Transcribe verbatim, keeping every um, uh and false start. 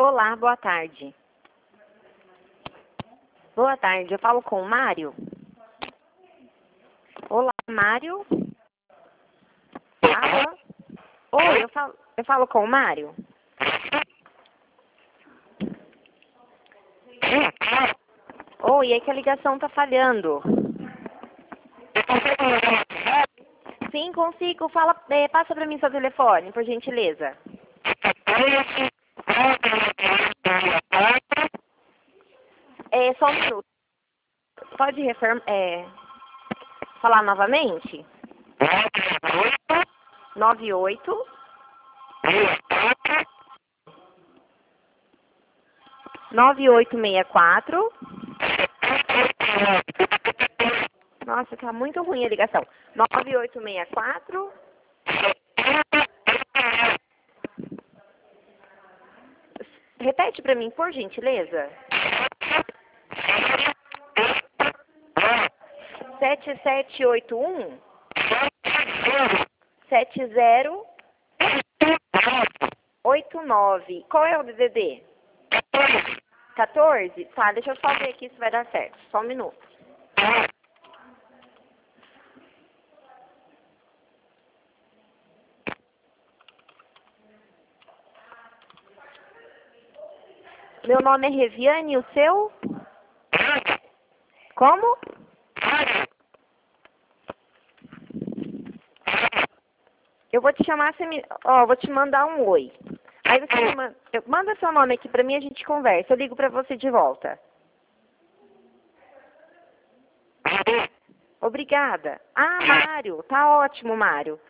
Olá, boa tarde. Boa tarde, eu falo com o Mário? Olá, Mário? Alô? Oi, eu falo, eu falo com o Mário? Oi, é que a ligação tá falhando. Sim, consigo. Fala, é, passa pra mim seu telefone, por gentileza. É, só um minuto. Pode refer, é, falar novamente? nove oito. nove oito seis quatro. Nossa, tá muito ruim a ligação. nove oito seis quatro. Repete pra mim, por gentileza. sete sete oito um. sete zero oito nove. Qual é o D D D? quatorze? Tá, deixa eu só ver aqui se vai dar certo. Só um minuto. Meu nome é Reviane, o seu? Como? Eu vou te chamar, você me... Ó, vou te mandar um oi. Aí você me manda... eu- Manda seu nome aqui pra mim e a gente conversa. Eu ligo pra você de volta. Obrigada. Ah, Mário. Tá ótimo, Mário.